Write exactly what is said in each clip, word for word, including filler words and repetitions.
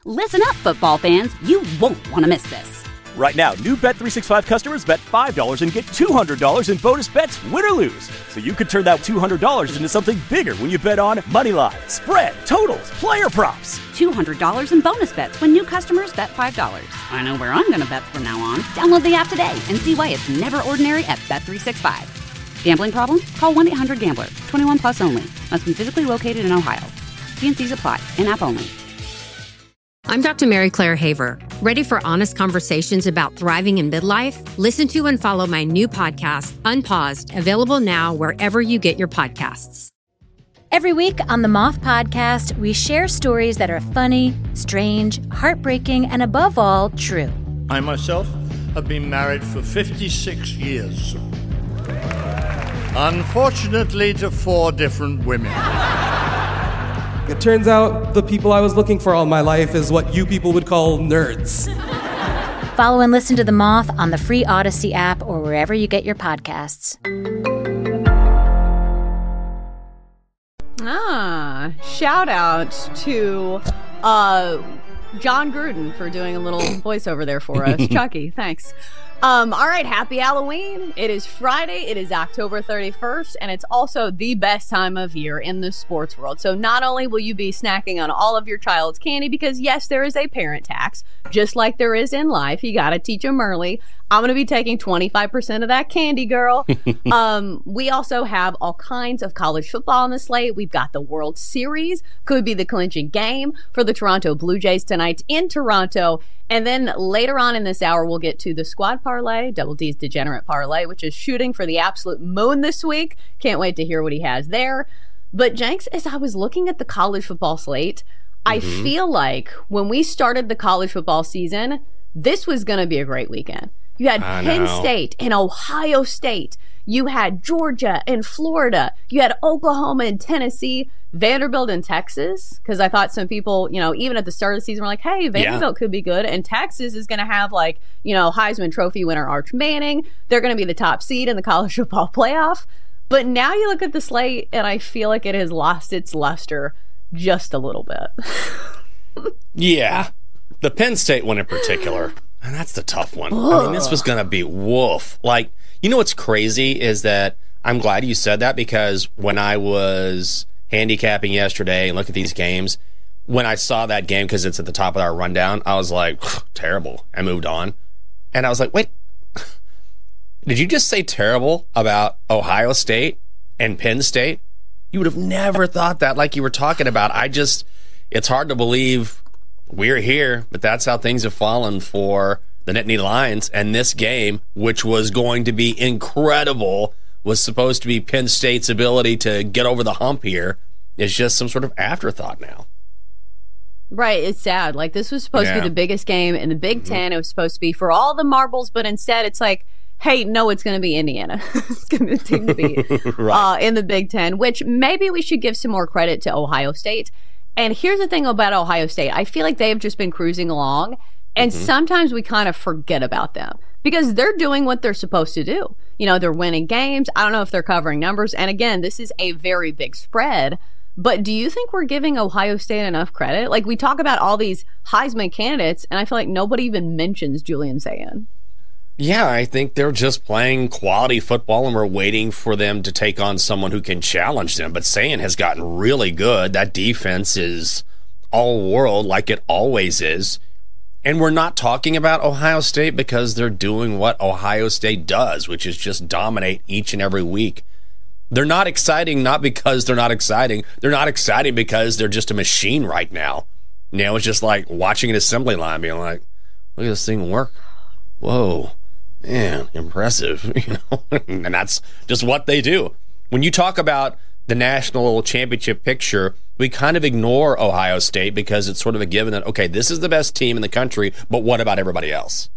Listen up, football fans. You won't want to miss this. Right now, new Bet three sixty-five customers bet five dollars and get two hundred dollars in bonus bets, win or lose. So you could turn that two hundred dollars into something bigger when you bet on money line, spread, totals, player props. two hundred dollars in bonus bets when new customers bet five dollars. I know where I'm going to bet from now on. Download the app today and see why it's never ordinary at Bet three sixty-five. Gambling problem? Call one eight hundred gambler. twenty-one plus only. Must be physically located in Ohio. T and C's apply. In-app only. I'm Doctor Mary Claire Haver. Ready for honest conversations about thriving in midlife? Listen to and follow my new podcast, Unpaused, available now wherever you get your podcasts. Every week on the Moth Podcast, we share stories that are funny, strange, heartbreaking, and above all, true. I myself have been married for fifty-six years. Unfortunately, to four different women. It turns out the people I was looking for all my life is what you people would call nerds. Follow and listen to The Moth on the free Odyssey app or wherever you get your podcasts. Ah, shout out to uh, John Gruden for doing a little voiceover there for us. Chucky, thanks. Um, all right, happy Halloween. It is Friday. It is October thirty-first, and it's also the best time of year in the sports world. So not only will you be snacking on all of your child's candy, because yes, there is a parent tax, just like there is in life. You got to teach them early. I'm going to be taking twenty-five percent of that candy, girl. um, we also have all kinds of college football on the slate. We've got the World Series. Could be the clinching game for the Toronto Blue Jays tonight in Toronto. And then later on in this hour, we'll get to the squad parlay, Double D's Degenerate Parlay, which is shooting for the absolute moon this week. Can't wait to hear what he has there. But Jenks, as I was looking at the college football slate, mm-hmm. I feel like when we started the college football season, this was going to be a great weekend. You had I Penn know. State and Ohio State. You had Georgia and Florida. You had Oklahoma and Tennessee, Vanderbilt and Texas. Because I thought some people, you know, even at the start of the season were like, hey, Vanderbilt yeah. could be good. And Texas is going to have, like, you know, Heisman Trophy winner Arch Manning. They're going to be the top seed in the college football playoff. But now you look at the slate, and I feel like it has lost its luster just a little bit. Yeah. The Penn State one in particular. And that's the tough one. Ugh. I mean, this was going to be woof. Like, you know what's crazy is that I'm glad you said that, because when I was handicapping yesterday and look at these games, when I saw that game, because it's at the top of our rundown, I was like, terrible. I moved on. And I was like, wait, did you just say terrible about Ohio State and Penn State? You would have never thought that, like you were talking about. I just, it's hard to believe we're here, but that's how things have fallen for the Nittany Lions. And this game, which was going to be incredible, was supposed to be Penn State's ability to get over the hump here, is just some sort of afterthought now. Right, it's sad. Like, this was supposed yeah. to be the biggest game in the Big Ten. Mm-hmm. It was supposed to be for all the marbles, but instead it's like, hey, no, it's going to be Indiana. It's going to be the team to beat right. uh, in the Big Ten, which maybe we should give some more credit to Ohio State. And here's the thing about Ohio State. I feel like they have just been cruising along, and mm-hmm. sometimes we kind of forget about them because they're doing what they're supposed to do. You know, they're winning games. I don't know if they're covering numbers. And again, this is a very big spread. But do you think we're giving Ohio State enough credit? Like, we talk about all these Heisman candidates, and I feel like nobody even mentions Julian Sayin. Yeah, I think they're just playing quality football, and we're waiting for them to take on someone who can challenge them. But Sayin has gotten really good. That defense is all world, like it always is. And we're not talking about Ohio State because they're doing what Ohio State does, which is just dominate each and every week. They're not exciting, not because they're not exciting. They're not exciting because they're just a machine right now. You know, it's just like watching an assembly line being like, look at this thing work. Whoa. Man, impressive, you know, and that's just what they do. When you talk about the national championship picture, we kind of ignore Ohio State because it's sort of a given that, okay, this is the best team in the country, but what about everybody else?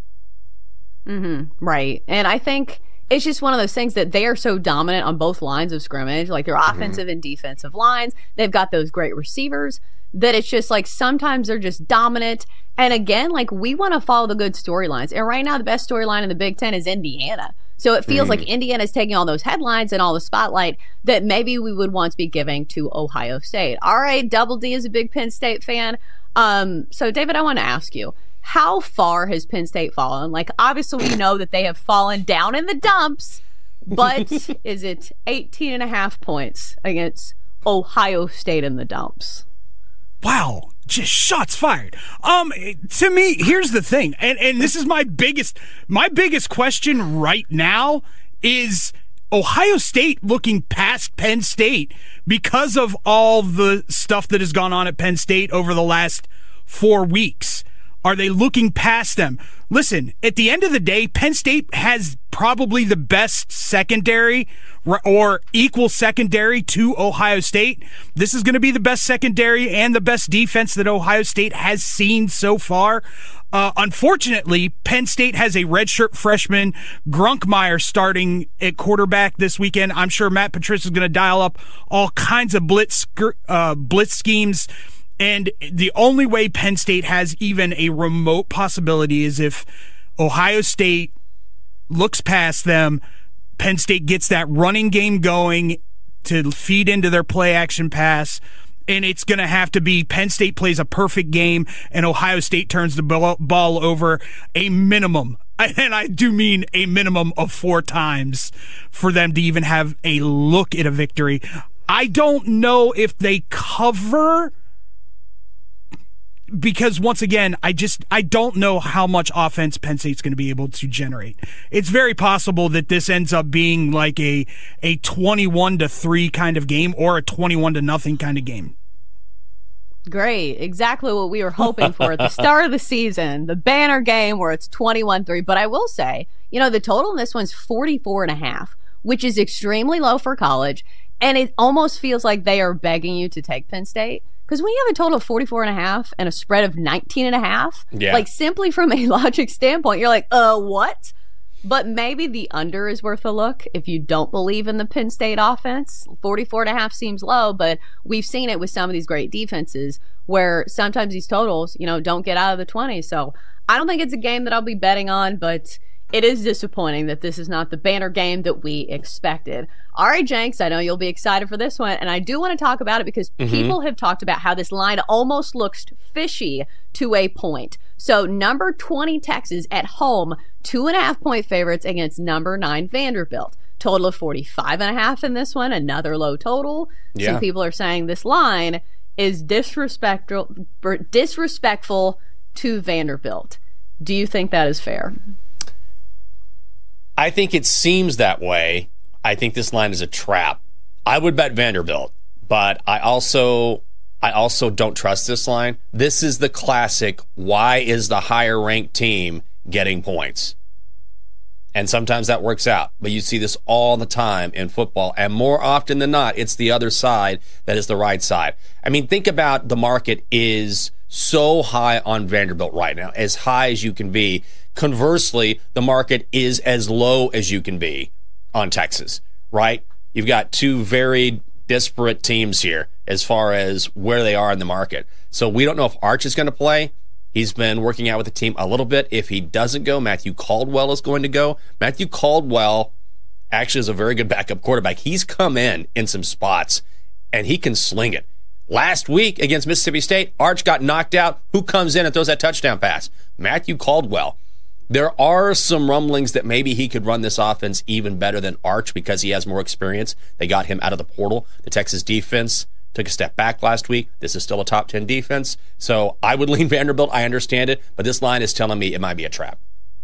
Mm-hmm. Right. And I think it's just one of those things that they are so dominant on both lines of scrimmage, like their offensive mm-hmm. and defensive lines. They've got those great receivers that it's just like sometimes they're just dominant. And again, like, we want to follow the good storylines. And right now, the best storyline in the Big Ten is Indiana. So it feels mm. like Indiana's taking all those headlines and all the spotlight that maybe we would once be giving to Ohio State. All right, Double D is a big Penn State fan. Um, so, David, I want to ask you, how far has Penn State fallen? Like, obviously, we know that they have fallen down in the dumps, but is it eighteen and a half points against Ohio State in the dumps? Wow. Just shots fired. Um, to me, here's the thing, and, and this is my biggest, my biggest question right now is Ohio State looking past Penn State because of all the stuff that has gone on at Penn State over the last four weeks. Are they looking past them? Listen, at the end of the day, Penn State has probably the best secondary or equal secondary to Ohio State. This is going to be the best secondary and the best defense that Ohio State has seen so far. Uh, unfortunately, Penn State has a redshirt freshman, Grunkmeyer, starting at quarterback this weekend. I'm sure Matt Patricia is going to dial up all kinds of blitz uh, blitz schemes. And the only way Penn State has even a remote possibility is if Ohio State looks past them, Penn State gets that running game going to feed into their play action pass, and it's going to have to be Penn State plays a perfect game and Ohio State turns the ball over a minimum, and I do mean a minimum of four times for them to even have a look at a victory. I don't know if they cover, because once again, I just I don't know how much offense Penn State's going to be able to generate. It's very possible that this ends up being like a a twenty-one to three kind of game or a twenty-one to nothing kind of game. Great. Exactly what we were hoping for at the start of the season, the banner game where it's twenty-one three. But I will say, you know, the total in this one's forty-four and a half, which is extremely low for college. And it almost feels like they are begging you to take Penn State. Because when you have a total of forty-four and a half and a spread of nineteen and a half, yeah. like simply from a logic standpoint, you're like, uh, what? But maybe the under is worth a look if you don't believe in the Penn State offense. forty-four and a half seems low, but we've seen it with some of these great defenses where sometimes these totals, you know, don't get out of the twenties. So I don't think it's a game that I'll be betting on, but it is disappointing that this is not the banner game that we expected. All right, Jenks, I know you'll be excited for this one, and I do want to talk about it because mm-hmm. people have talked about how this line almost looks fishy to a point. So number twenty Texas at home, two and a half point favorites against number nine Vanderbilt. Total of forty-five and a half in this one, another low total. Yeah. Some people are saying this line is disrespectful, disrespectful to Vanderbilt. Do you think that is fair? I think it seems that way. I think this line is a trap. I would bet Vanderbilt, but I also I also don't trust this line. This is the classic, why is the higher ranked team getting points? And sometimes that works out, but you see this all the time in football, and more often than not, it's the other side that is the right side. I mean, think about the market is so high on Vanderbilt right now, as high as you can be. Conversely, the market is as low as you can be on Texas, right? You've got two very disparate teams here as far as where they are in the market. So we don't know if Arch is going to play. He's been working out with the team a little bit. If he doesn't go, Matthew Caldwell is going to go. Matthew Caldwell actually is a very good backup quarterback. He's come in in some spots, and he can sling it. Last week against Mississippi State, Arch got knocked out. Who comes in and throws that touchdown pass? Matthew Caldwell. There are some rumblings that maybe he could run this offense even better than Arch because he has more experience. They got him out of the portal. The Texas defense took a step back last week. This is still a top ten defense. So I would lean Vanderbilt. I understand it. But this line is telling me it might be a trap.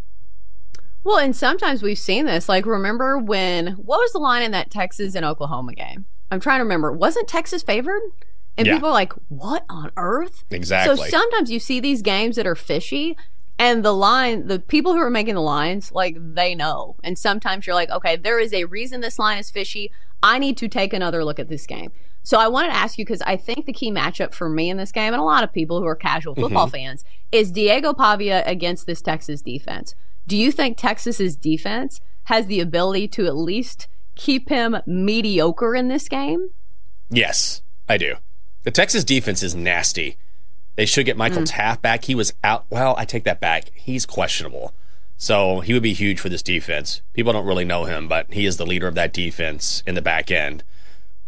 Well, and sometimes we've seen this. Like, remember when, what was the line in that Texas and Oklahoma game? I'm trying to remember. Wasn't Texas favored? And yeah. people are like, what on earth? Exactly. So sometimes you see these games that are fishy. And the line, the people who are making the lines, like, they know. And sometimes you're like, okay, there is a reason this line is fishy. I need to take another look at this game. So I wanted to ask you, because I think the key matchup for me in this game, and a lot of people who are casual football mm-hmm. fans, is Diego Pavia against this Texas defense. Do you think Texas's defense has the ability to at least keep him mediocre in this game? Yes, I do. The Texas defense is nasty. They should get Michael mm. Taft back. He was out. Well, I take that back. He's questionable. So he would be huge for this defense. People don't really know him, but he is the leader of that defense in the back end. But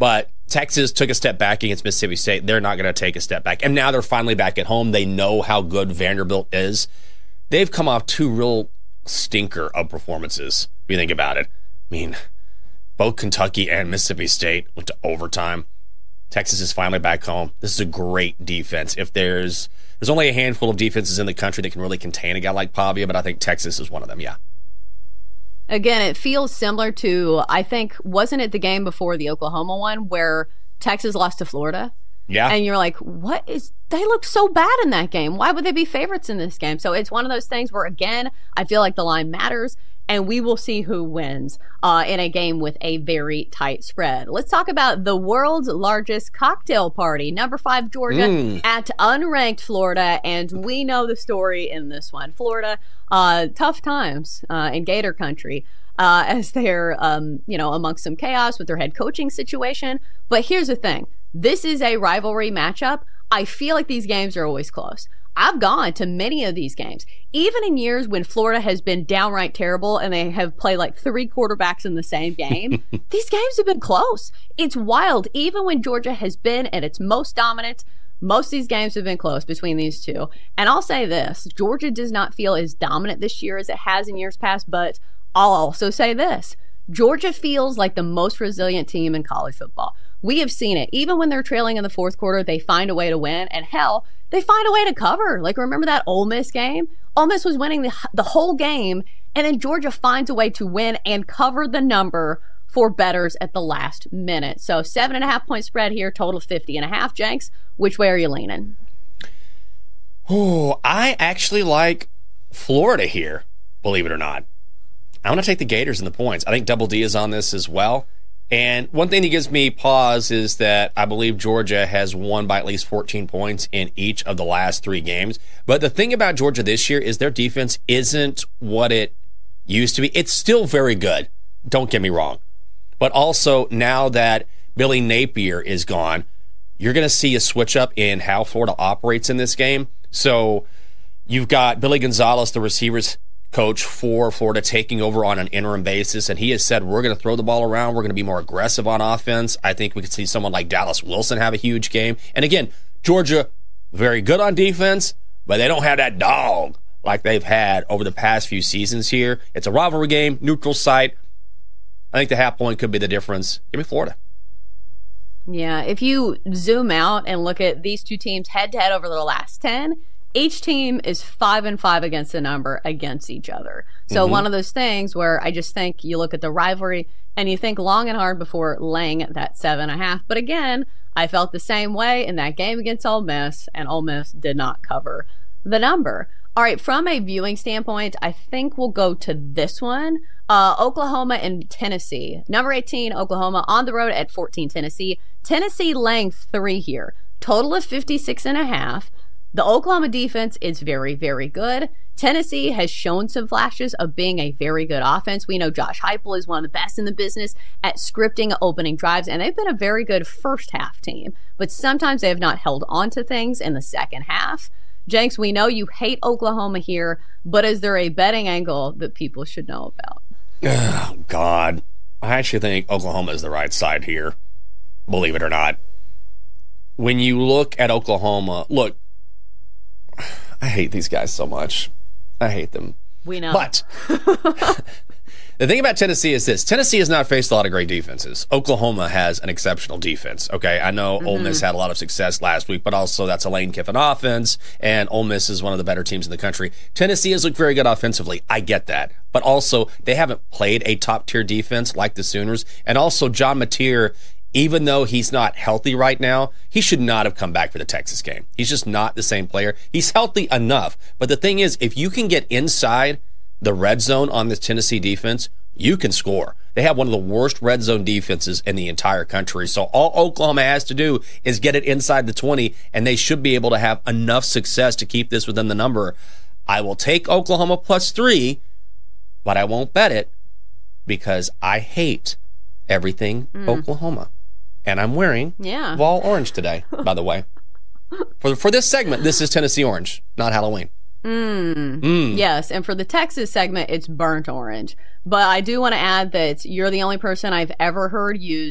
Texas took a step back against Mississippi State. They're not going to take a step back. And now they're finally back at home. They know how good Vanderbilt is. They've come off two real stinker of performances, if you think about it. I mean, both Kentucky and Mississippi State went to overtime. Texas is finally back home. This is a great defense. If there's there's only a handful of defenses in the country that can really contain a guy like Pavia, but I think Texas is one of them, yeah. Again, it feels similar to, I think, wasn't it the game before the Oklahoma one where Texas lost to Florida? Yeah. And you're like, what is, they looked so bad in that game. Why would they be favorites in this game? So it's one of those things where, again, I feel like the line matters, and we will see who wins uh, in a game with a very tight spread. Let's talk about the world's largest cocktail party. Number five, Georgia mm. at unranked Florida, and we know the story in this one. Florida, uh, tough times uh, in Gator country uh, as they're, um, you know, amongst some chaos with their head coaching situation. But here's the thing. This is a rivalry matchup. I feel like these games are always close. I've gone to many of these games, even in years when Florida has been downright terrible and they have played like three quarterbacks in the same game. These games have been close. It's wild. Even when Georgia has been at its most dominant, most of these games have been close between these two. And I'll say this, Georgia does not feel as dominant this year as it has in years past, but I'll also say this, Georgia feels like the most resilient team in college football. We have seen it. Even when they're trailing in the fourth quarter, they find a way to win. And hell, they find a way to cover. Like, remember that Ole Miss game? Ole Miss was winning the, the whole game, and then Georgia finds a way to win and cover the number for bettors at the last minute. So seven and a half point spread here, total fifty and a half. Jenks, which way are you leaning? Oh, I actually like Florida here, believe it or not. I want to take the Gators in the points. I think Double D is on this as well. And one thing that gives me pause is that I believe Georgia has won by at least fourteen points in each of the last three games. But the thing about Georgia this year is their defense isn't what it used to be. It's still very good. Don't get me wrong. But also, now that Billy Napier is gone, you're going to see a switch up in how Florida operates in this game. So you've got Billy Gonzalez, the receivers coach for Florida, taking over on an interim basis, and he has said, we're going to throw the ball around, we're going to be more aggressive on offense. I think we could see someone like Dallas Wilson have a huge game. And again, Georgia, very good on defense, but they don't have that dog like they've had over the past few seasons here. It's a rivalry game, neutral site. I think the half point could be the difference. Give me Florida. Yeah, if you zoom out and look at these two teams head-to-head over the last ten, each team is five and five against the number against each other. So mm-hmm. one of those things where I just think you look at the rivalry and you think long and hard before laying that seven and a half. But again, I felt the same way in that game against Ole Miss, and Ole Miss did not cover the number. All right, from a viewing standpoint, I think we'll go to this one. Uh, Oklahoma and Tennessee. Number eighteen, Oklahoma, on the road at fourteen, Tennessee. Tennessee laying three here. Total of fifty-six and a half. The Oklahoma defense is very, very good. Tennessee has shown some flashes of being a very good offense. We know Josh Heupel is one of the best in the business at scripting opening drives, and they've been a very good first half team. But sometimes they have not held on to things in the second half. Jenks, we know you hate Oklahoma here, but is there a betting angle that people should know about? Oh, God. I actually think Oklahoma is the right side here, believe it or not. When you look at Oklahoma, look, I hate these guys so much. I hate them. We know. But the thing about Tennessee is this. Tennessee has not faced a lot of great defenses. Oklahoma has an exceptional defense. Okay, I know mm-hmm. Ole Miss had a lot of success last week, but also that's a Lane Kiffin offense, and Ole Miss is one of the better teams in the country. Tennessee has looked very good offensively. I get that. But also, they haven't played a top-tier defense like the Sooners. And also, John Mateer, even though he's not healthy right now, he should not have come back for the Texas game. He's just not the same player. He's healthy enough. But the thing is, if you can get inside the red zone on this Tennessee defense, you can score. They have one of the worst red zone defenses in the entire country. So all Oklahoma has to do is get it inside the twenty, and they should be able to have enough success to keep this within the number. I will take Oklahoma plus three, but I won't bet it because I hate everything mm. Oklahoma. And I'm wearing yeah. Vol Orange today, by the way. For for this segment, this is Tennessee Orange, not Halloween. Mm. Mm. Yes, and for the Texas segment, it's burnt orange. But I do want to add that you're the only person I've ever heard use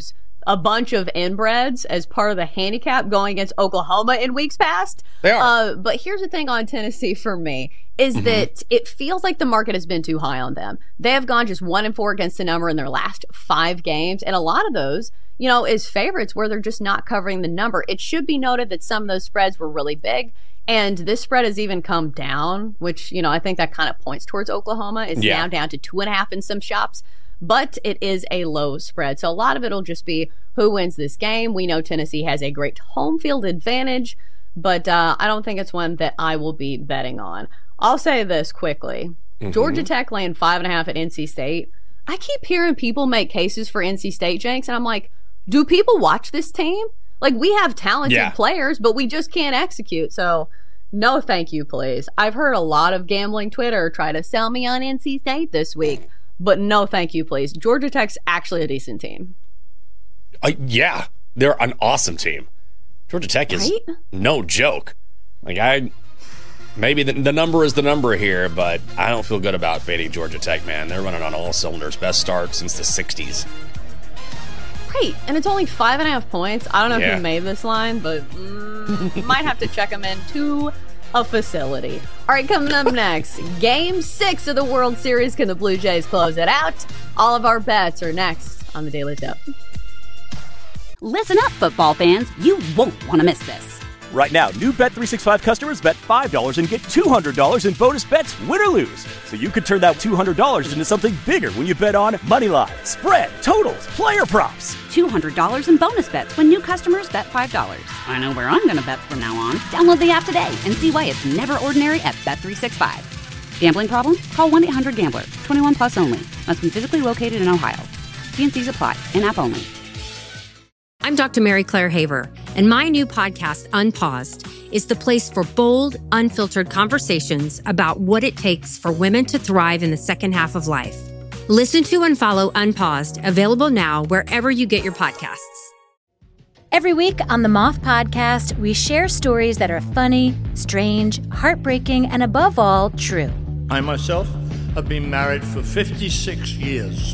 a bunch of inbreds as part of the handicap going against Oklahoma in weeks past. They are. Uh, but here's the thing on Tennessee for me is mm-hmm. that it feels like the market has been too high on them. They have gone just one and four against the number in their last five games. And a lot of those, you know, is favorites where they're just not covering the number. It should be noted that some of those spreads were really big. And this spread has even come down, which, you know, I think that kind of points towards Oklahoma. It's yeah. now down to two and a half in some shops. But it is a low spread. So a lot of it will just be who wins this game. We know Tennessee has a great home field advantage, but uh, I don't think it's one that I will be betting on. I'll say this quickly. Mm-hmm. Georgia Tech laying five and a half at N C State. I keep hearing people make cases for N C State, Jenks, and I'm like, do people watch this team? Like, we have talented yeah. players, but we just can't execute. So, no thank you, please. I've heard a lot of gambling Twitter try to sell me on N C State this week, but no thank you, please. Georgia Tech's actually a decent team. Uh, yeah, they're an awesome team. Georgia Tech is right? no joke. Like, I... Maybe the, the number is the number here, but I don't feel good about fading Georgia Tech, man. They're running on all cylinders. Best start since the sixties. Right, and it's only five and a half points. I don't know yeah. who made this line, but mm, might have to check them into a facility. All right, coming up next, Game six of the World Series. Can the Blue Jays close it out? All of our bets are next on the Daily Tip. Listen up, football fans. You won't want to miss this. Right now, new Bet three sixty-five customers bet five dollars and get two hundred dollars in bonus bets, win or lose. So you could turn that two hundred dollars into something bigger when you bet on Moneyline, Spread, Totals, Player Props. two hundred dollars in bonus bets when new customers bet five dollars. I know where I'm going to bet from now on. Download the app today and see why it's never ordinary at Bet three sixty-five. Gambling problem? Call one eight hundred gambler. twenty-one plus only. Must be physically located in Ohio. T and C's apply. In-app only. I'm Doctor Mary Claire Haver, and my new podcast, Unpaused, is the place for bold, unfiltered conversations about what it takes for women to thrive in the second half of life. Listen to and follow Unpaused, available now wherever you get your podcasts. Every week on the Moth Podcast, we share stories that are funny, strange, heartbreaking, and above all, true. I myself have been married for fifty-six years.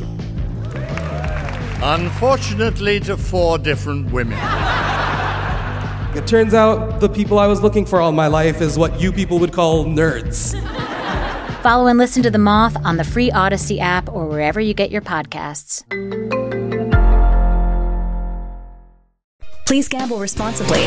Unfortunately, to four different women. It turns out the people I was looking for all my life is what you people would call nerds. Follow and listen to The Moth on the free Odyssey app or wherever you get your podcasts. Please gamble responsibly. All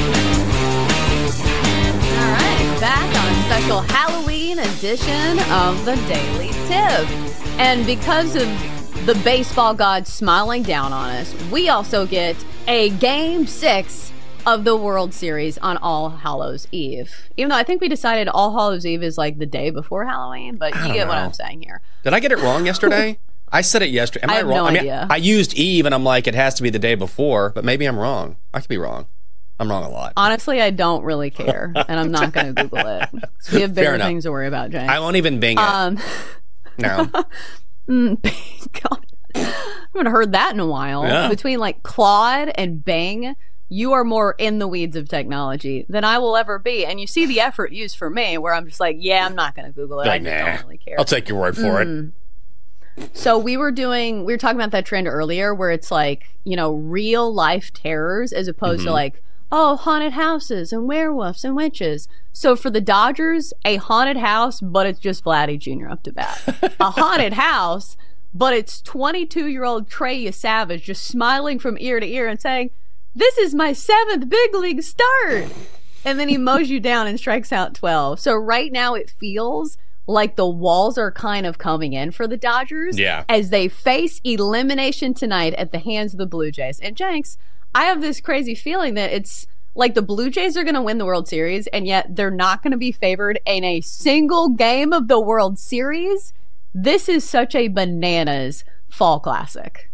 right, back on special Halloween edition of the Daily Tip. And because of the baseball gods smiling down on us, we also get a game six of the World Series on All Hallows Eve. Even though I think we decided All Hallows Eve is like the day before Halloween, but you get know. what I'm saying here. Did I get it wrong yesterday? I said it yesterday. Am I, I have wrong? no I mean, idea. I used Eve, and I'm like, it has to be the day before, but maybe I'm wrong. I could be wrong. I'm wrong a lot. Honestly, I don't really care, and I'm not going to Google it. So we have bigger things to worry about, James. I won't even Bing it. Um, no. Mm, God. I haven't heard that in a while. Yeah. Between like Claude and Bing, you are more in the weeds of technology than I will ever be. And you see the effort used for me where I'm just like, yeah, I'm not going to Google it. Like, I just nah, don't really care. I'll take your word for mm. it. So we were doing, we were talking about that trend earlier where it's like, you know, real life terrors as opposed mm-hmm. to like, oh, haunted houses and werewolves and witches. So for the Dodgers, a haunted house, but it's just Vladdy Junior up to bat. A haunted house, but it's twenty-two-year-old Trey Yesavage just smiling from ear to ear and saying, this is my seventh big league start. And then he mows you down and strikes out twelve. So right now it feels like the walls are kind of coming in for the Dodgers yeah. as they face elimination tonight at the hands of the Blue Jays. And Jenks, I have this crazy feeling that it's like the Blue Jays are going to win the World Series, and yet they're not going to be favored in a single game of the World Series. This is such a bananas fall classic.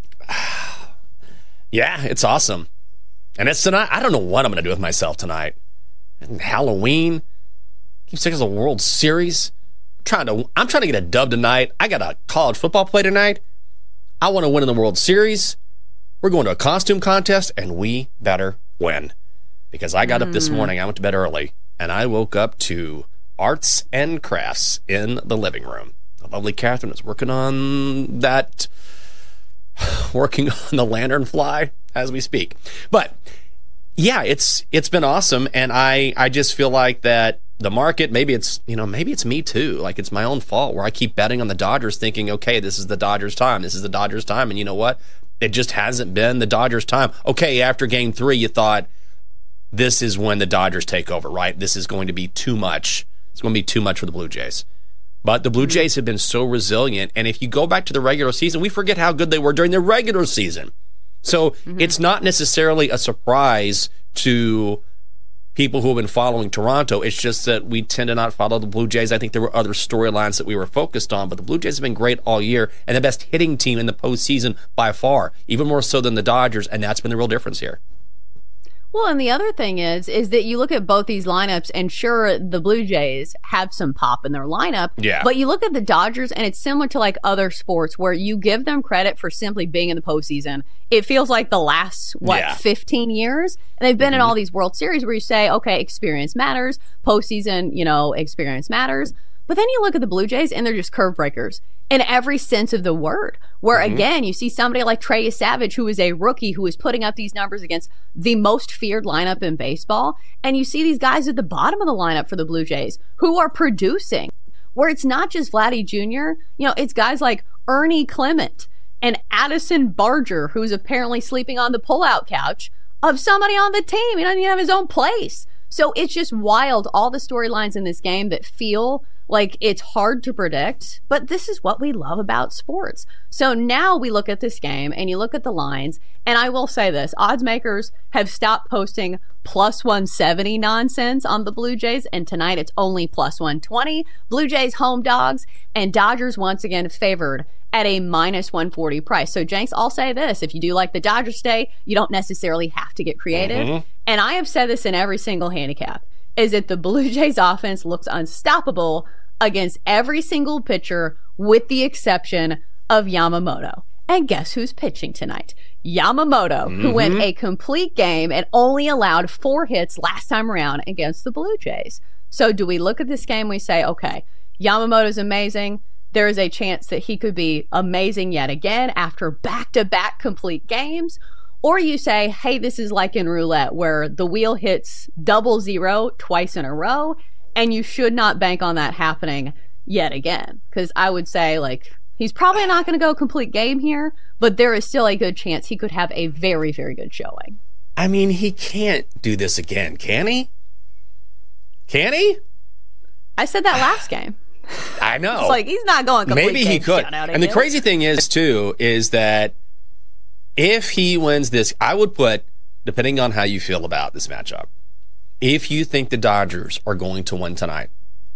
Yeah, it's awesome. And it's tonight. I don't know what I'm going to do with myself tonight. And Halloween. Game six of the World Series. I'm trying to, I'm trying to get a dub tonight. I got a college football play tonight. I want to win in the World Series. We're going to a costume contest, and we better win. Because I got mm. up this morning, I went to bed early, and I woke up to arts and crafts in the living room. The lovely Catherine is working on that, working on the lantern fly, as we speak. But yeah, it's it's been awesome, and I I just feel like that the market, maybe it's you know maybe it's me too, like it's my own fault where I keep betting on the Dodgers, thinking, okay, this is the Dodgers' time, this is the Dodgers' time, and you know what? It just hasn't been the Dodgers' time. Okay, after Game Three, you thought this is when the Dodgers take over, right? This is going to be too much. It's going to be too much for the Blue Jays. But the Blue Jays have been so resilient, and if you go back to the regular season, we forget how good they were during the regular season. So mm-hmm. it's not necessarily a surprise to people who have been following Toronto. It's just that we tend to not follow the Blue Jays. I think there were other storylines that we were focused on, but the Blue Jays have been great all year and the best hitting team in the postseason by far, even more so than the Dodgers, and that's been the real difference here. Well, and the other thing is, is that you look at both these lineups, and sure, the Blue Jays have some pop in their lineup. Yeah. But you look at the Dodgers, and it's similar to like other sports where you give them credit for simply being in the postseason. It feels like the last, what, yeah. fifteen years? And they've been mm-hmm. in all these World Series where you say, okay, experience matters. Postseason, you know, experience matters. But then you look at the Blue Jays, and they're just curve breakers in every sense of the word. Where, mm-hmm. again, you see somebody like Trey Savage, who is a rookie, who is putting up these numbers against the most feared lineup in baseball. And you see these guys at the bottom of the lineup for the Blue Jays who are producing, where it's not just Vladdy Junior You know, it's guys like Ernie Clement and Addison Barger, who's apparently sleeping on the pullout couch of somebody on the team. He doesn't even have his own place. So it's just wild, all the storylines in this game that feel like it's hard to predict, but this is what we love about sports. So now we look at this game and you look at the lines, and I will say this, odds makers have stopped posting plus one seventy nonsense on the Blue Jays, and tonight it's only plus one twenty. Blue Jays home dogs, and Dodgers once again favored at a minus one forty price. So Jenks, I'll say this, if you do like the Dodgers stay, you don't necessarily have to get creative. Mm-hmm. And I have said this in every single handicap, is that the Blue Jays offense looks unstoppable against every single pitcher with the exception of Yamamoto. And guess who's pitching tonight? Yamamoto, mm-hmm. who went a complete game and only allowed four hits last time around against the Blue Jays. So do we look at this game and we say, okay, Yamamoto's amazing. There is a chance that he could be amazing yet again after back-to-back complete games. Or you say, hey, this is like in roulette where the wheel hits double zero twice in a row, and you should not bank on that happening yet again. Because I would say, like, he's probably not going to go complete game here, but there is still a good chance he could have a very, very good showing. I mean, he can't do this again, can he? Can he? I said that last game. I know. It's like, he's not going complete Maybe game he could. And the crazy thing is, too, is that if he wins this, I would put, depending on how you feel about this matchup, if you think the Dodgers are going to win tonight,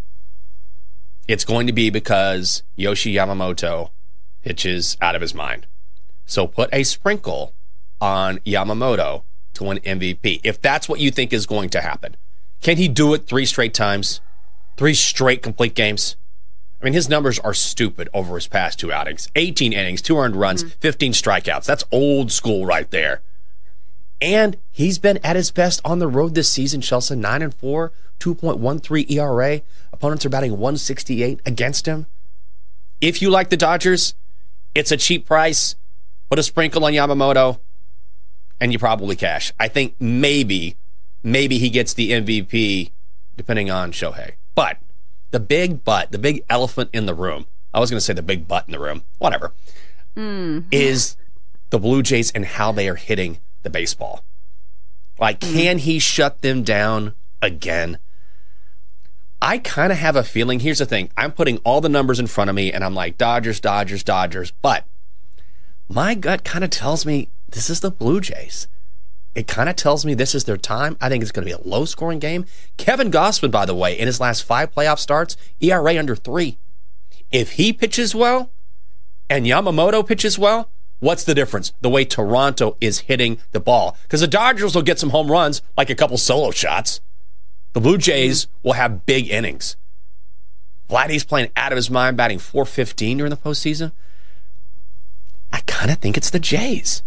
it's going to be because Yoshi Yamamoto pitches out of his mind. So put a sprinkle on Yamamoto to win M V P, if that's what you think is going to happen. Can he do it three straight times? Three straight complete games? I mean, his numbers are stupid over his past two outings. eighteen innings, two earned runs, mm-hmm. fifteen strikeouts. That's old school right there. And he's been at his best on the road this season, Chelsea. nine and four, two point one three E R A. Opponents are batting one sixty-eight against him. If you like the Dodgers, it's a cheap price. Put a sprinkle on Yamamoto, and you probably cash. I think maybe, maybe he gets the M V P, depending on Shohei. But the big but, the big elephant in the room, I was going to say the big butt in the room, whatever, mm. is the Blue Jays and how they are hitting the baseball. Like, mm. can he shut them down again? I kind of have a feeling, here's the thing, I'm putting all the numbers in front of me, and I'm like, Dodgers, Dodgers, Dodgers, but my gut kind of tells me this is the Blue Jays. It kind of tells me this is their time. I think it's going to be a low-scoring game. Kevin Gausman, by the way, in his last five playoff starts, E R A under three. If he pitches well and Yamamoto pitches well, what's the difference? The way Toronto is hitting the ball. Because the Dodgers will get some home runs, like a couple solo shots. The Blue Jays will have big innings. Vladdy's playing out of his mind, batting four fifteen during the postseason. I kind of think it's the Jays.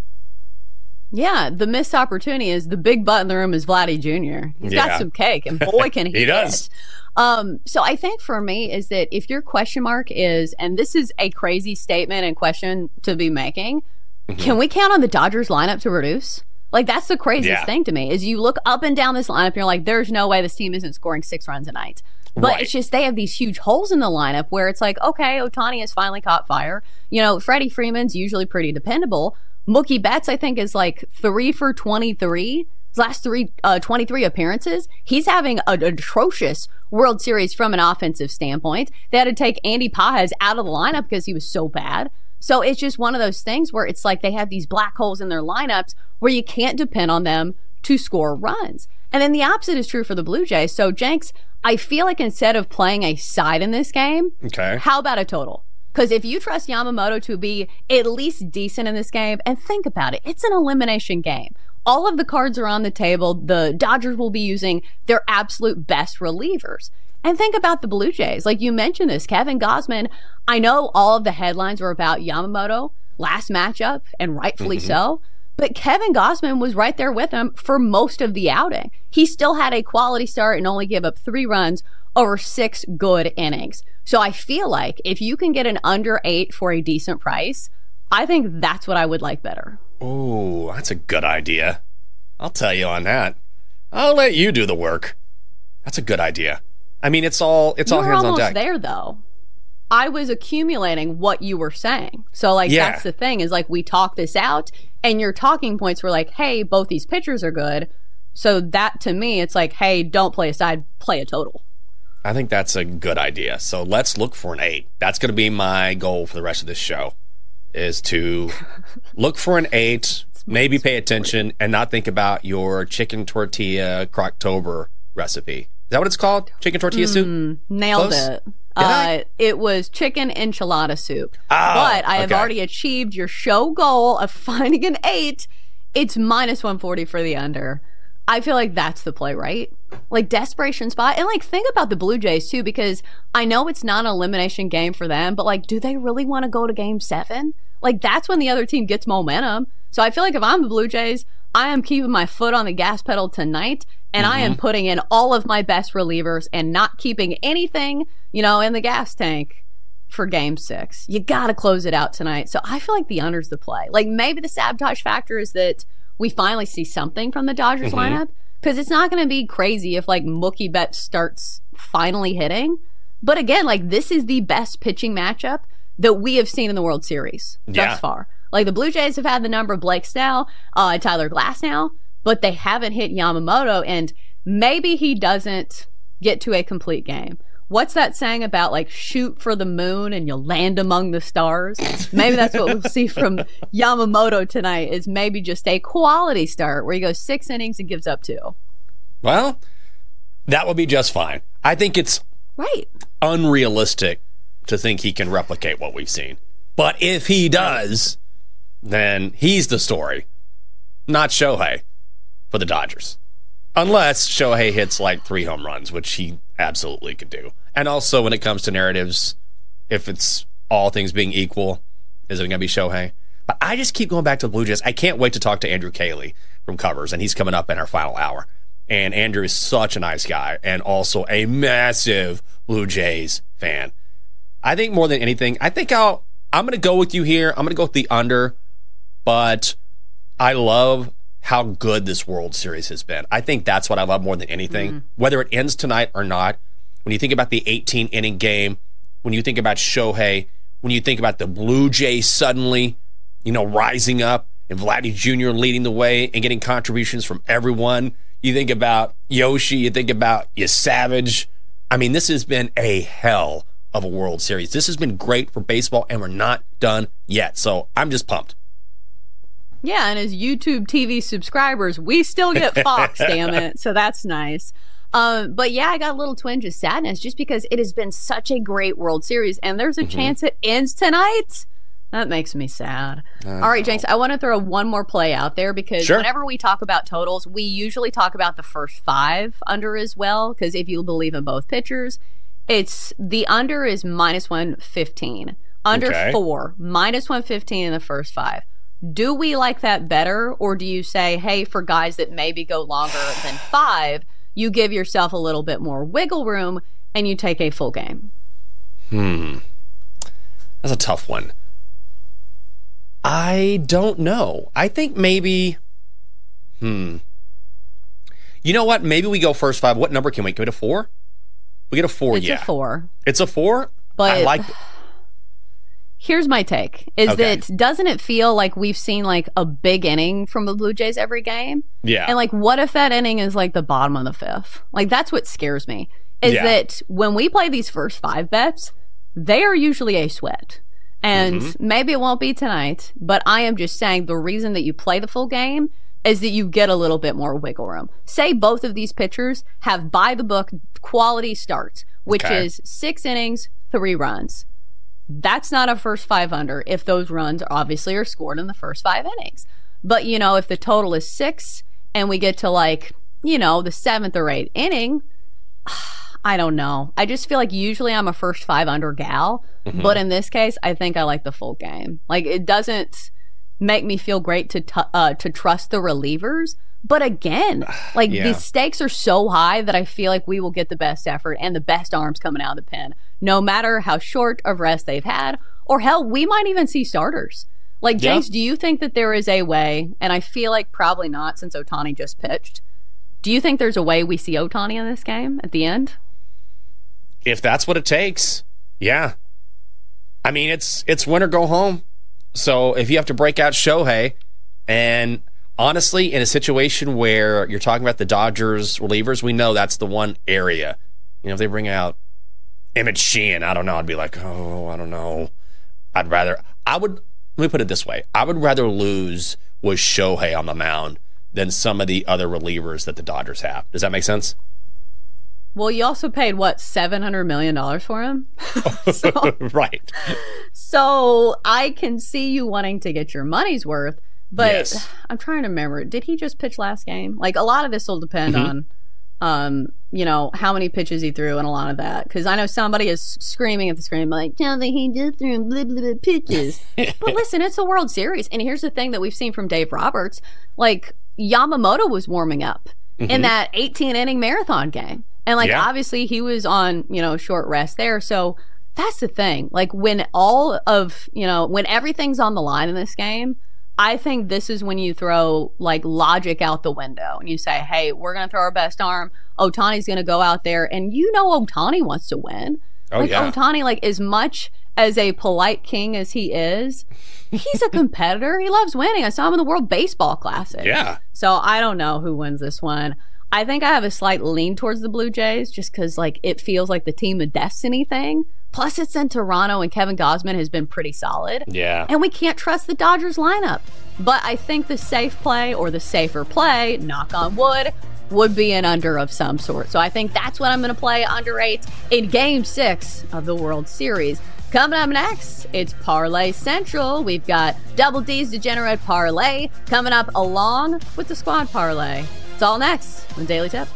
Yeah, the missed opportunity is the big butt in the room is Vladdy Junior He's yeah. got some cake, and boy, can he He does. Um, so I think for me is that if your question mark is, and this is a crazy statement and question to be making, Mm-hmm. Can we count on the Dodgers lineup to reduce? Like, that's the craziest yeah. thing to me, is you look up and down this lineup and you're like, there's no way this team isn't scoring six runs a night. But right. it's just they have these huge holes in the lineup where it's like, okay, Ohtani has finally caught fire. You know, Freddie Freeman's usually pretty dependable. Mookie Betts, I think, is like three for twenty-three. His last three, uh, twenty-three appearances. He's having an atrocious World Series from an offensive standpoint. They had to take Andy Pages out of the lineup because he was so bad. So it's just one of those things where it's like they have these black holes in their lineups where you can't depend on them to score runs. And then the opposite is true for the Blue Jays. So, Jenks, I feel like instead of playing a side in this game, okay, how about a total? Because if you trust Yamamoto to be at least decent in this game, and think about it, it's an elimination game. All of the cards are on the table. The Dodgers will be using their absolute best relievers. And think about the Blue Jays. Like you mentioned this, Kevin Gausman, I know all of the headlines were about Yamamoto last matchup, and rightfully mm-hmm. so. But Kevin Gausman was right there with him for most of the outing. He still had a quality start and only gave up three runs over six good innings. So I feel like if you can get an under eight for a decent price, I think that's what I would like better. Oh, that's a good idea. I'll tell you on that. I'll let you do the work. That's a good idea. I mean, it's all it's you all hands on deck. You're almost there, though. I was accumulating what you were saying. So, like, yeah. that's the thing is, like, we talk this out, and your talking points were like, hey, both these pitchers are good. So that, to me, it's like, hey, don't play a side, play a total. I think that's a good idea. So let's look for an eight. That's going to be my goal for the rest of this show, is to look for an eight, maybe pay attention, and not think about your chicken tortilla Croctober recipe. Is that what it's called? Chicken tortilla soup? Mm, nailed Close? it. Uh, it was chicken enchilada soup. Oh, but I have okay. already achieved your show goal of finding an eight. It's minus one forty for the under. I feel like that's the play, right? Like, desperation spot. And, like, think about the Blue Jays, too, because I know it's not an elimination game for them, but, like, do they really want to go to game seven? Like, that's when the other team gets momentum. So I feel like if I'm the Blue Jays, I am keeping my foot on the gas pedal tonight, and mm-hmm. I am putting in all of my best relievers and not keeping anything, you know, in the gas tank for game six. You got to close it out tonight. So I feel like the under's the play. Like, maybe the sabotage factor is that we finally see something from the Dodgers mm-hmm. lineup, because it's not going to be crazy if, like, Mookie Betts starts finally hitting. But again, like, this is the best pitching matchup that we have seen in the World Series yeah. thus far. Like, the Blue Jays have had the number of Blake Snell, uh, Tyler Glasnow, but they haven't hit Yamamoto, and maybe he doesn't get to a complete game. What's that saying about, like, shoot for the moon and you'll land among the stars? Maybe that's what we'll see from Yamamoto tonight, is maybe just a quality start where he goes six innings and gives up two. Well, that will be just fine. I think it's right unrealistic to think he can replicate what we've seen. But if he does, then he's the story, not Shohei for the Dodgers. Unless Shohei hits like three home runs, which he absolutely could do. And also, when it comes to narratives, if it's all things being equal, is it going to be Shohei? But I just keep going back to the Blue Jays. I can't wait to talk to Andrew Cayley from Covers, and he's coming up in our final hour. And Andrew is such a nice guy, and also a massive Blue Jays fan. I think more than anything, I think I'll, I'm going to go with you here. I'm going to go with the under, but I love how good this World Series has been. I think that's what I love more than anything. Mm-hmm. Whether it ends tonight or not, when you think about the eighteen-inning game, when you think about Shohei, when you think about the Blue Jays suddenly, you know, rising up and Vladdy Junior leading the way and getting contributions from everyone, you think about Yoshi, you think about you Savage. I mean, this has been a hell of a World Series. This has been great for baseball, and we're not done yet. So I'm just pumped. Yeah, and as YouTube T V subscribers, we still get Fox, damn it. So that's nice. Um, but yeah, I got a little twinge of sadness just because it has been such a great World Series, and there's a mm-hmm. chance it ends tonight. That makes me sad. All right, Jenks, I want to throw one more play out there because sure. whenever we talk about totals, we usually talk about the first five under as well, because if you believe in both pitchers, it's the under is minus one fifteen. Under okay. four, minus one fifteen in the first five. Do we like that better, or do you say, hey, for guys that maybe go longer than five, you give yourself a little bit more wiggle room and you take a full game? Hmm. That's a tough one. I don't know. I think maybe, hmm. You know what? Maybe we go first five. What number can we? Can we get a four? We get a four, it's yeah. It's a four. It's a four? But I like it. Here's my take, is Okay. that doesn't it feel like we've seen like a big inning from the Blue Jays every game? Yeah. And like, what if that inning is like the bottom of the fifth? Like, that's what scares me, is Yeah. that when we play these first five bets, they are usually a sweat. And Mm-hmm. maybe it won't be tonight, but I am just saying the reason that you play the full game is that you get a little bit more wiggle room. Say both of these pitchers have by-the-book quality starts, which Okay. is six innings, three runs. That's not a first five under if those runs are obviously are scored in the first five innings. But, you know, if the total is six and we get to like, you know, the seventh or eighth inning, I don't know. I just feel like usually I'm a first five under gal. Mm-hmm. But in this case, I think I like the full game. Like, it doesn't make me feel great to t- uh, to trust the relievers. But again, like Yeah. the stakes are so high that I feel like we will get the best effort and the best arms coming out of the pen, no matter how short of rest they've had. Or hell, we might even see starters. Like, Yeah. James, do you think that there is a way, and I feel like probably not since Ohtani just pitched, do you think there's a way we see Ohtani in this game at the end? If that's what it takes, yeah. I mean, it's it's win or go home. So if you have to break out Shohei, and honestly, in a situation where you're talking about the Dodgers relievers, we know that's the one area. You know, if they bring out Emmett Sheehan, I don't know. I'd be like, oh, I don't know. I'd rather, I would, let me put it this way. I would rather lose with Shohei on the mound than some of the other relievers that the Dodgers have. Does that make sense? Well, you also paid, what, seven hundred million dollars for him? so, Right. so I can see you wanting to get your money's worth, but Yes. I'm trying to remember. Did he just pitch last game? Like, a lot of this will depend Mm-hmm. on, um, you know, how many pitches he threw and a lot of that. Because I know somebody is screaming at the screen, like, tell me he just threw blah, blah, blah, pitches. But listen, it's a World Series. And here's the thing that we've seen from Dave Roberts. Like, Yamamoto was warming up in that eighteen-inning marathon game. And, like, Yeah. obviously he was on, you know, short rest there. So that's the thing. Like, when all of, you know, when everything's on the line in this game, I think this is when you throw, like, logic out the window. And you say, hey, we're going to throw our best arm. Ohtani's going to go out there. And you know Ohtani wants to win. Oh, like, yeah. Ohtani, like, as much as a polite king as he is, he's a competitor. He loves winning. I saw him in the World Baseball Classic. Yeah. So I don't know who wins this one. I think I have a slight lean towards the Blue Jays just because, like, it feels like the team of destiny thing. Plus, it's in Toronto, and Kevin Gausman has been pretty solid. Yeah. And we can't trust the Dodgers lineup. But I think the safe play, or the safer play, knock on wood, would be an under of some sort. So I think that's what I'm going to play, under eight, in Game six of the World Series. Coming up next, it's Parlay Central. We've got Double D's Degenerate Parlay coming up along with the Squad Parlay. It's all next on Daily Tip.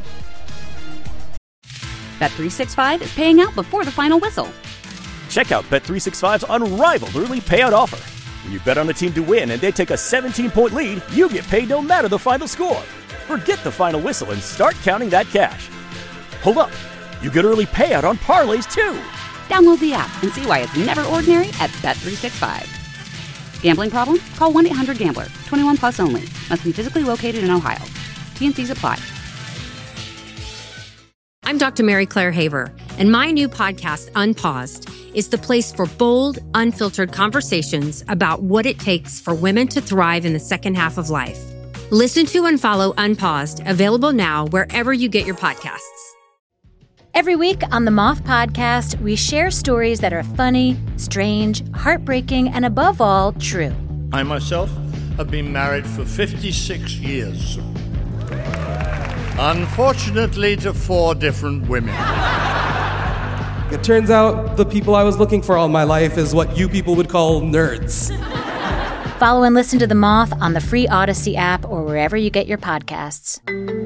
Bet three sixty-five is paying out before the final whistle. Check out Bet three sixty-five's unrivaled early payout offer. When you bet on a team to win and they take a seventeen-point lead, you get paid no matter the final score. Forget the final whistle and start counting that cash. Hold up. You get early payout on parlays, too. Download the app and see why it's never ordinary at Bet three sixty-five. Gambling problem? Call one eight hundred gambler. twenty-one plus only. Must be physically located in Ohio. T N Cs apply. I'm Doctor Mary Claire Haver, and my new podcast, Unpaused, is the place for bold, unfiltered conversations about what it takes for women to thrive in the second half of life. Listen to and follow Unpaused, available now wherever you get your podcasts. Every week on the Moth Podcast, we share stories that are funny, strange, heartbreaking, and above all, true. I myself have been married for fifty-six years. Unfortunately, to four different women. It turns out the people I was looking for all my life is what you people would call nerds. Follow and listen to The Moth on the free Odyssey app or wherever you get your podcasts.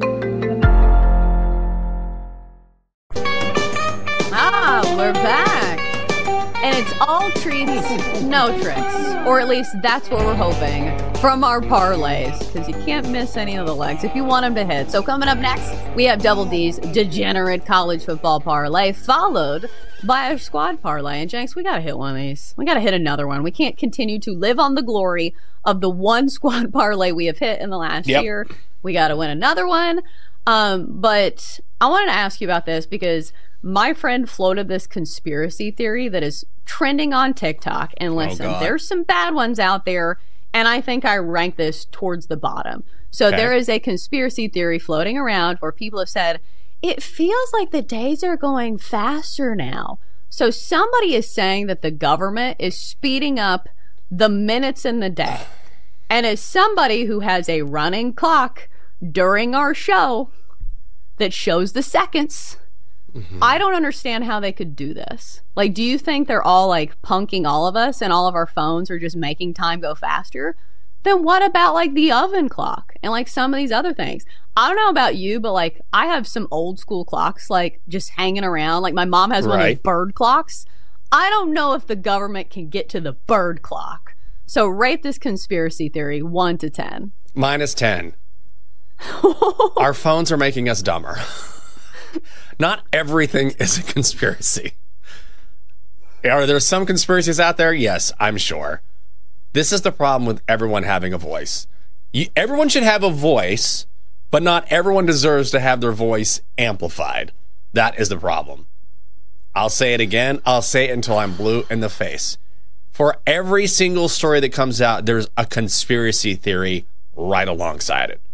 Ah, we're back. And it's all treats, no tricks. Or at least that's what we're hoping from our parlays, because you can't miss any of the legs if you want them to hit. So coming up next, we have Double D's Degenerate College Football Parlay, followed by a squad parlay. And Jenks, we got to hit one of these. We got to hit another one. We can't continue to live on the glory of the one squad parlay we have hit in the last yep. year. We got to win another one. Um, but I wanted to ask you about this because my friend floated this conspiracy theory that is trending on TikTok. And listen, oh there's some bad ones out there. And I think I rank this towards the bottom. So okay. there is a conspiracy theory floating around where people have said, it feels like the days are going faster now. So somebody is saying that the government is speeding up the minutes in the day. And as somebody who has a running clock during our show that shows the seconds, mm-hmm. I don't understand how they could do this. Like, do you think they're all like punking all of us and all of our phones are just making time go faster? Then what about like the oven clock and like some of these other things? I don't know about you, but like I have some old school clocks like just hanging around. Like my mom has one right. of those bird clocks. I don't know if the government can get to the bird clock. So rate this conspiracy theory one to ten. Minus ten. Our phones are making us dumber. Not everything is a conspiracy. Are there some conspiracies out there? Yes, I'm sure. This is the problem with everyone having a voice. You, everyone should have a voice, but not everyone deserves to have their voice amplified. That is the problem. I'll say it again. I'll say it until I'm blue in the face. For every single story that comes out, there's a conspiracy theory right alongside it.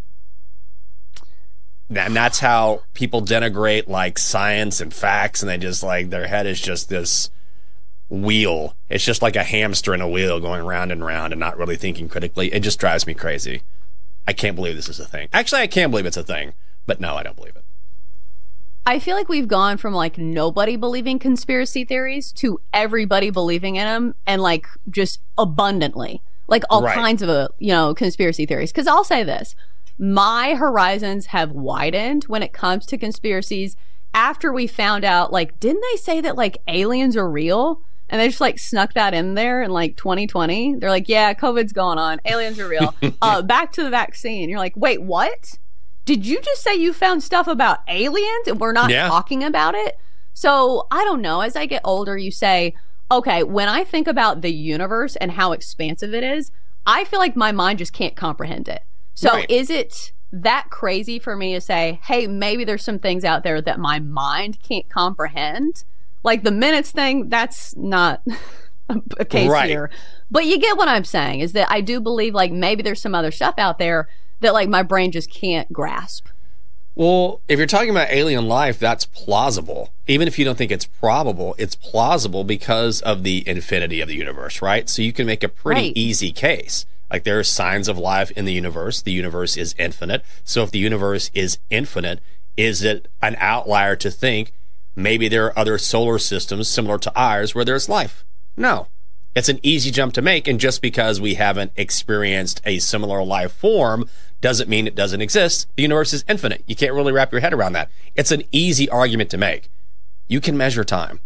And that's how people denigrate like science and facts, and they just like their head is just this wheel. It's just like a hamster in a wheel going round and round and not really thinking critically. It just drives me crazy. I can't believe this is a thing. Actually, I can believe it's a thing, but no, I don't believe it. I feel like we've gone from like nobody believing conspiracy theories to everybody believing in them, and like just abundantly, like all right. kinds of, uh, you know, conspiracy theories. Because I'll say this, my horizons have widened when it comes to conspiracies after we found out, like, didn't they say that like aliens are real? And they just like snuck that in there in like twenty twenty. They're like, yeah, COVID's going on. Aliens are real. uh, back to the vaccine. You're like, wait, what? Did you just say you found stuff about aliens and we're not yeah. talking about it? So I don't know. As I get older, you say, okay, when I think about the universe and how expansive it is, I feel like my mind just can't comprehend it. So right. is it that crazy for me to say, hey, maybe there's some things out there that my mind can't comprehend? Like the minutes thing, that's not a case right. here. But you get what I'm saying, is that I do believe like maybe there's some other stuff out there that like my brain just can't grasp. Well, if you're talking about alien life, that's plausible. Even if you don't think it's probable, it's plausible because of the infinity of the universe, right? So you can make a pretty right. easy case. Like there are signs of life in the universe. The universe is infinite. So if the universe is infinite, is it an outlier to think maybe there are other solar systems similar to ours where there's life? No. It's an easy jump to make, and just because we haven't experienced a similar life form doesn't mean it doesn't exist. The universe is infinite. You can't really wrap your head around that. It's an easy argument to make. You can measure time.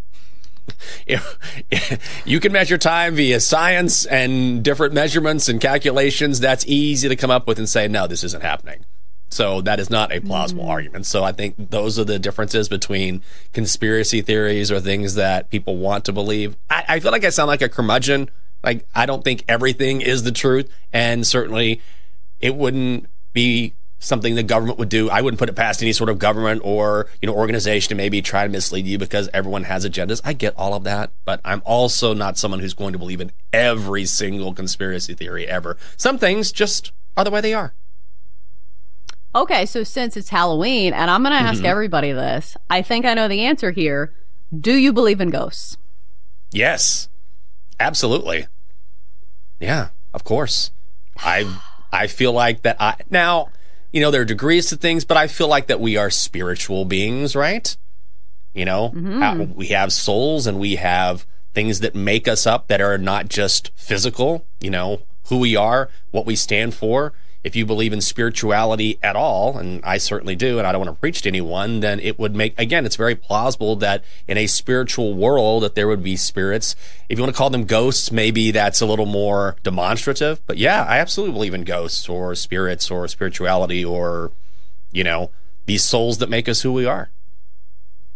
You can measure time via science and different measurements and calculations. That's easy to come up with and say, no, this isn't happening. So that is not a plausible mm-hmm. argument. So I think those are the differences between conspiracy theories or things that people want to believe. I, I feel like I sound like a curmudgeon. Like, I don't think everything is the truth. And certainly it wouldn't be something the government would do. I wouldn't put it past any sort of government or, you know, organization to maybe try to mislead you because everyone has agendas. I get all of that. But I'm also not someone who's going to believe in every single conspiracy theory ever. Some things just are the way they are. Okay, so since it's Halloween, and I'm going to ask mm-hmm. everybody this, I think I know the answer here. Do you believe in ghosts? Yes, absolutely. Yeah, of course. I I feel like that I... Now, you know, there are degrees to things, but I feel like that we are spiritual beings, right? You know, mm-hmm. how, we have souls and we have things that make us up that are not just physical, you know, who we are, what we stand for. If you believe in spirituality at all, and I certainly do, and I don't want to preach to anyone, then it would make, again, it's very plausible that in a spiritual world that there would be spirits. If you want to call them ghosts, maybe that's a little more demonstrative. But yeah, I absolutely believe in ghosts or spirits or spirituality or, you know, these souls that make us who we are.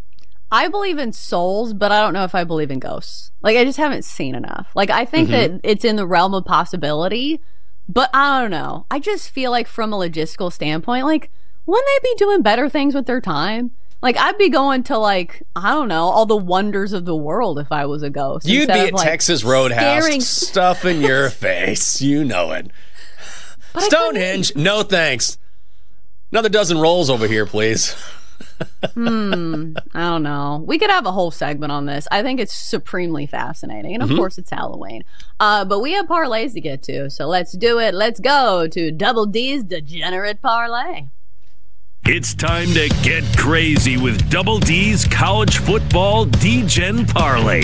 I believe in souls, but I don't know if I believe in ghosts. Like, I just haven't seen enough. Like, I think mm-hmm. that it's in the realm of possibility, but I don't know. I just feel like from a logistical standpoint, like, wouldn't they be doing better things with their time? Like, I'd be going to, like, I don't know, all the wonders of the world if I was a ghost. You'd be at of, like, Texas Roadhouse, staring... stuff in your face. You know it. But Stonehenge, no thanks. Another dozen rolls over here, please. hmm. I don't know. We could have a whole segment on this. I think it's supremely fascinating. And, of mm-hmm. course, it's Halloween. Uh, but we have parlays to get to, so let's do it. Let's go to Double D's Degenerate Parlay. It's time to get crazy with Double D's College Football D-Gen Parlay.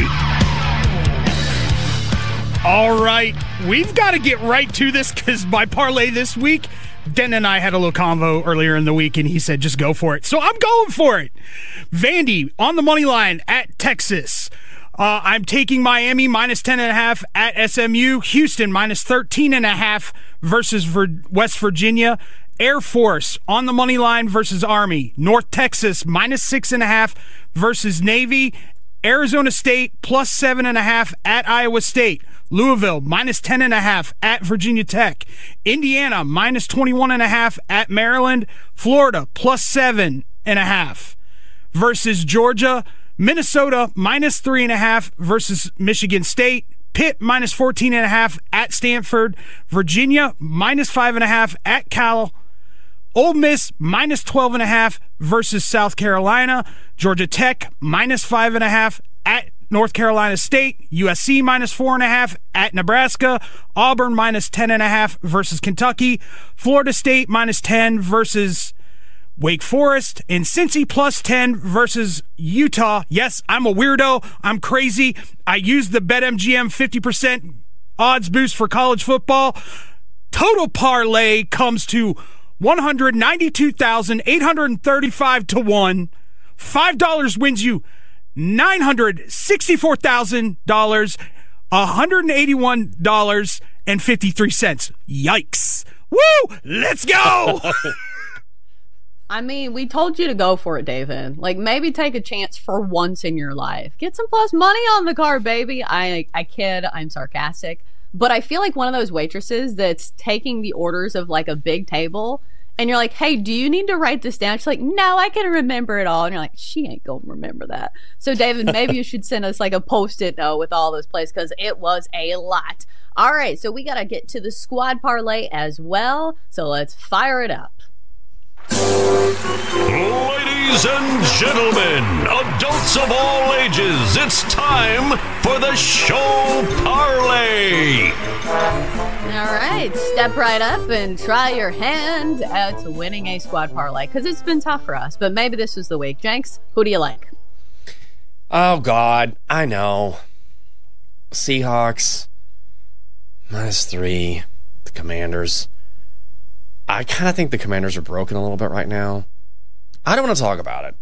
All right, we've got to get right to this because my parlay this week, Den and I had a little convo earlier in the week, and he said, just go for it. So I'm going for it. Vandy on the money line at Texas. Uh, I'm taking Miami minus ten and a half at S M U. Houston minus thirteen and a half versus Vir- West Virginia. Air Force on the money line versus Army. North Texas minus six and a half versus Navy. Arizona State plus seven and a half at Iowa State. Louisville minus ten and a half at Virginia Tech. Indiana minus twenty-one and a half at Maryland. Florida plus seven and a half versus Georgia. Minnesota minus three and a half versus Michigan State. Pitt minus fourteen and a half at Stanford. Virginia minus five and a half at Cal. Ole Miss minus twelve and a half versus South Carolina. Georgia Tech minus five and a half at North Carolina State. U S C minus four and a half at Nebraska. Auburn minus ten and a half versus Kentucky. Florida State minus ten versus Wake Forest. And Cincy plus ten versus Utah. Yes, I'm a weirdo. I'm crazy. I used the BetMGM fifty percent odds boost for college football. Total parlay comes to one hundred ninety-two thousand eight hundred thirty-five to one. five dollars wins you nine hundred sixty-four thousand dollars, one hundred eighty-one dollars and fifty-three cents. Yikes. Woo! Let's go! I mean, we told you to go for it, David. Like, maybe take a chance for once in your life. Get some plus money on the card, baby. I, I kid. I'm sarcastic. But I feel like one of those waitresses that's taking the orders of, like, a big table, and you're like, hey, do you need to write this down? She's like, no, I can remember it all. And you're like, she ain't gonna remember that. So, David, maybe you should send us, like, a Post-it note with all those plays, because it was a lot. All right, so we got to get to the squad parlay as well. So let's fire it up. Ladies and gentlemen, adults of all ages, it's time for the show parlay. All right, step right up and try your hand at winning a squad parlay, because it's been tough for us, but maybe this was the week. Jenks, who do you like? Oh, God, I know. Seahawks, minus three, the Commanders. I kind of think the Commanders are broken a little bit right now. I don't want to talk about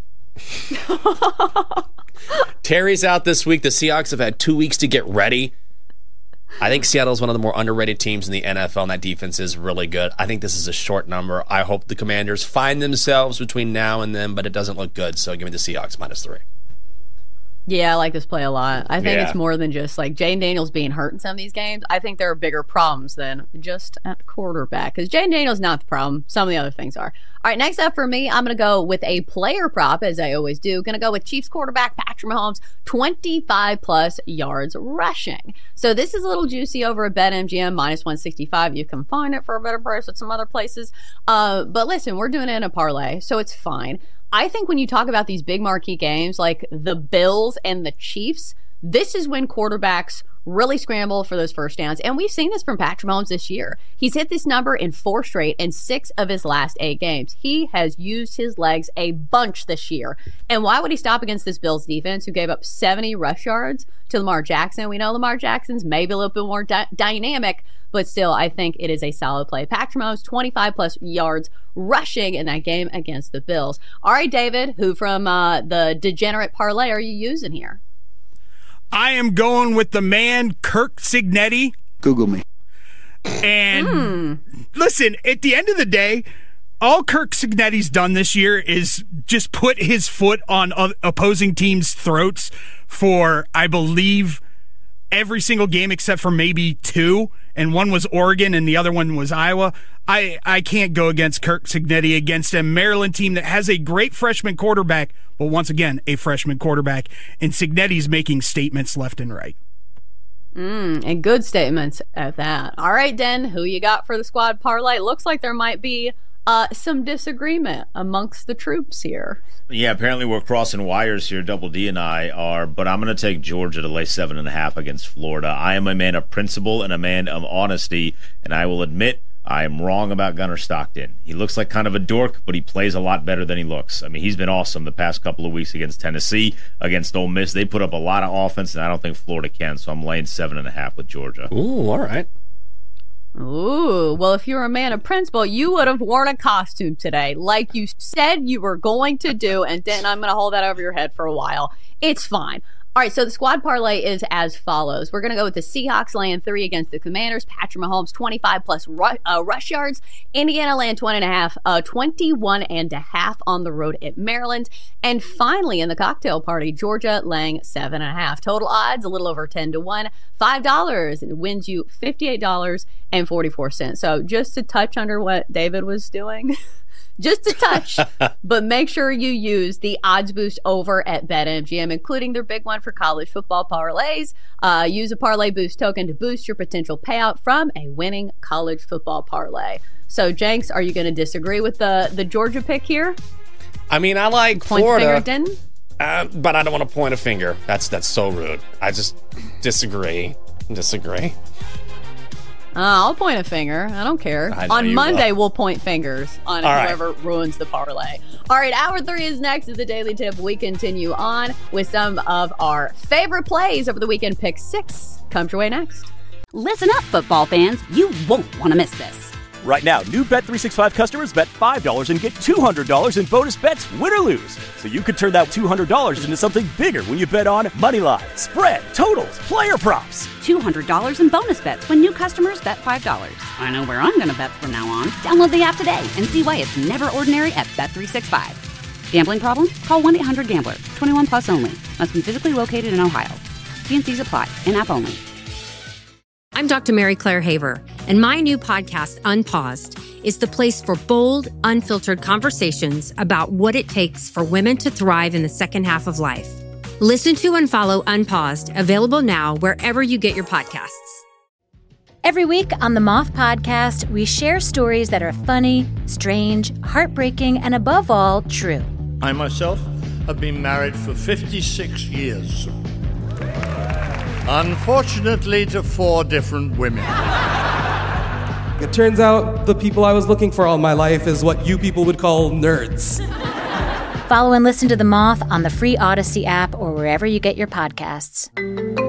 it. Terry's out this week. The Seahawks have had two weeks to get ready. I think Seattle's one of the more underrated teams in the N F L, and that defense is really good. I think this is a short number. I hope the Commanders find themselves between now and then, but it doesn't look good, so give me the Seahawks minus three. Yeah, I like this play a lot. I think Yeah. it's more than just like Jane Daniels being hurt in some of these games. I think there are bigger problems than just at quarterback, because Jane Daniels not the problem. Some of the other things are. All right, next up for me, I'm going to go with a player prop, as I always do. Going to go with Chiefs quarterback Patrick Mahomes, twenty-five plus yards rushing. So this is a little juicy over at BetMGM, minus one sixty-five. You can find it for a better price at some other places. Uh, but listen, we're doing it in a parlay, so it's fine. I think when you talk about these big marquee games like the Bills and the Chiefs, this is when quarterbacks really scramble for those first downs. And we've seen this from Patrick Mahomes this year. He's hit this number in four straight and six of his last eight games. He has used his legs a bunch this year. And why would he stop against this Bills defense who gave up seventy rush yards to Lamar Jackson? We know Lamar Jackson's maybe a little bit more di- dynamic, but still, I think it is a solid play. Patrick Mahomes, twenty-five plus yards rushing in that game against the Bills. All right, David, who from uh, the Degenerate Parlay are you using here? I am going with the man, Kirk Cignetti. Google me. And mm. listen, at the end of the day, all Kirk Cignetti's done this year is just put his foot on opposing teams' throats for, I believe, every single game except for maybe two, and one was Oregon and the other one was Iowa. I, I can't go against Kirk Cignetti against a Maryland team that has a great freshman quarterback, but once again, a freshman quarterback, and Cignetti's making statements left and right. Mm, and good statements at that. All right, Den, who you got for the squad parlay? Looks like there might be uh, some disagreement amongst the troops here. Yeah, apparently we're crossing wires here. Double D and I are, but I'm going to take Georgia to lay seven and a half against Florida. I am a man of principle and a man of honesty, and I will admit I am wrong about Gunnar Stockton. He looks like kind of a dork, but he plays a lot better than he looks. I mean, he's been awesome the past couple of weeks against Tennessee, against Ole Miss. They put up a lot of offense, and I don't think Florida can, so I'm laying seven and a half with Georgia. Ooh, all right. Ooh, well, if you're a man of principle, you would have worn a costume today, like you said you were going to do, and then I'm going to hold that over your head for a while. It's fine. All right, so the squad parlay is as follows. We're going to go with the Seahawks laying three against the Commanders. Patrick Mahomes, twenty-five plus rush, uh, rush yards. Indiana laying twenty and a half, uh, twenty-one and a half on the road at Maryland. And finally, in the cocktail party, Georgia laying seven and a half. Total odds, a little over ten to one. five dollars, and it wins you fifty-eight dollars and forty-four cents. So just to touch under what David was doing, just a touch, but make sure you use the odds boost over at BetMGM, including their big one for college football parlays. Uh, use a parlay boost token to boost your potential payout from a winning college football parlay. So, Jenks, are you going to disagree with the, the Georgia pick here? I mean, I like Point Florida, finger, uh, but I don't want to point a finger. That's that's so rude. I just disagree. Disagree. Uh, I'll point a finger. I don't care. I On Monday, will. we'll point fingers on All whoever right. ruins the parlay. All right, hour three is next is the Daily Tip. We continue on with some of our favorite plays over the weekend. Pick six comes your way next. Listen up, football fans. You won't want to miss this. Right now, new Bet three sixty-five customers bet five dollars and get two hundred dollars in bonus bets, win or lose. So you could turn that two hundred dollars into something bigger when you bet on money line, spread, totals, player props. two hundred dollars in bonus bets when new customers bet five dollars. I know where I'm going to bet from now on. Download the app today and see why it's never ordinary at Bet three sixty-five. Gambling problem? Call one eight hundred gambler. twenty-one plus only. Must be physically located in Ohio. T and C's apply. In-app only. I'm Doctor Mary Claire Haver, and my new podcast, Unpaused, is the place for bold, unfiltered conversations about what it takes for women to thrive in the second half of life. Listen to and follow Unpaused, available now wherever you get your podcasts. Every week on the Moth Podcast, we share stories that are funny, strange, heartbreaking, and above all, true. I myself have been married for fifty-six years. Unfortunately, to four different women. It turns out the people I was looking for all my life is what you people would call nerds. Follow and listen to The Moth on the free Odyssey app or wherever you get your podcasts.